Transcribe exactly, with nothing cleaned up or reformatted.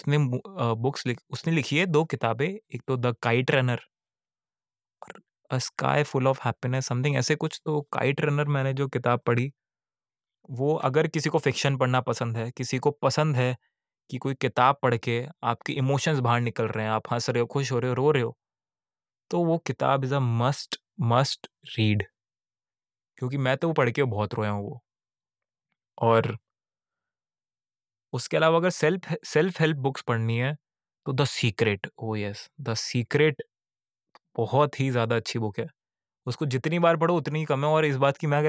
उसने मु अ, बुक्स लिख उसने लिखी है दो किताबें, एक तो द काइट रनर और a sky full of happiness something ऐसे कुछ। तो काइट रनर मैंने जो किताब पढ़ी, वो अगर किसी को फ़िक्शन पढ़ना पसंद है, किसी को पसंद है कि कोई किताब पढ़ के आपके इमोशंस बाहर निकल रहे हैं, आप हँस रहे हो, खुश हो रहे हो, रो रहे हो, तो वो किताब is a must must read. क्योंकि मैं तो वो पढ़ के बहुत रोया हूँ वो। और उसके अलावा अगर सेल्फ सेल्फ हेल्प बुक्स पढ़नी है, तो the secret, oh yes! The secret बहुत ही ज़्यादा अच्छी बुक है। उसको जितनी बार पढ़ो उतनी ही कम है और इस बात की मैं अगर